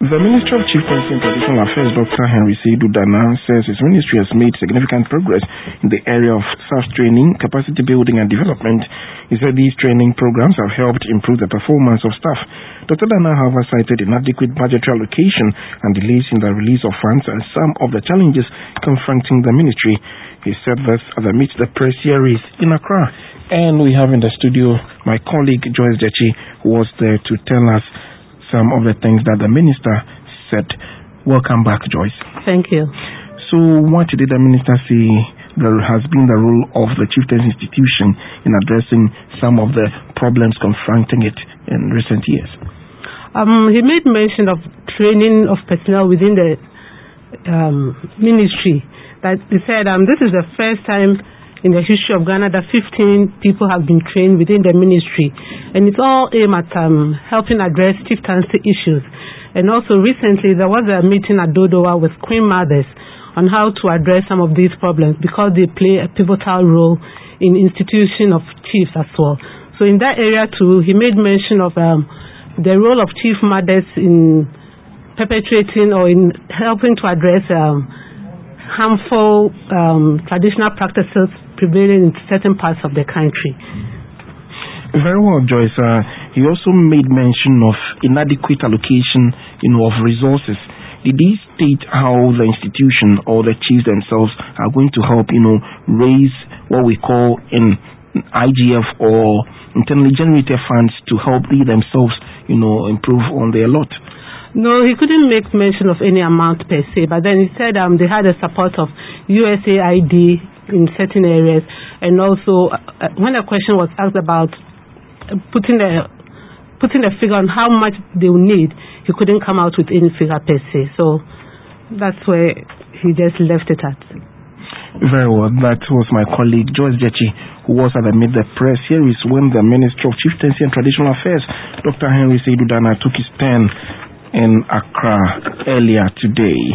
The Minister of Chieftaincy and Traditional Affairs, Dr. Henry Saidu Dana, says his ministry has made significant progress in the area of staff training, capacity building and development. He said these training programs have helped improve the performance of staff. Dr. Dana, however, cited inadequate budgetary allocation and delays in the release of funds as some of the challenges confronting the ministry. He said this at the Meet the Press series in Accra. And we have in the studio my colleague Joyce Dechi, who was there to tell us some of the things that the minister said. Welcome back, Joyce. Thank you. So what did the minister say there has been the role of the Chieftaincy institution in addressing some of the problems confronting it in recent years? He made mention of training of personnel within the ministry. That he said this is the first time in the history of Ghana that 15 people have been trained within the ministry, and it's all aimed at helping address chieftaincy issues. And also recently there was a meeting at Dodowa with Queen Mothers on how to address some of these problems because they play a pivotal role in institution of chiefs as well. So in that area too, he made mention of the role of chief mothers in perpetuating or in helping to address harmful traditional practices prevailing in certain parts of the country. Very well, Joyce. He also made mention of inadequate allocation, of resources. Did he state how the institution or the chiefs themselves are going to help, raise what we call in IGF or internally generated funds to help they themselves, improve on their lot? No, he couldn't make mention of any amount per se, but then he said they had the support of USAID in certain areas, and also when a question was asked about putting a figure on how much they will need, he couldn't come out with any figure per se. So that's where he just left it at. Very well. That was my colleague Joyce Dechi, who was at the Meet the Press series when the Minister of Chieftaincy and Traditional Affairs, Dr. Henry Saidu Dana, took his pen in Accra earlier today.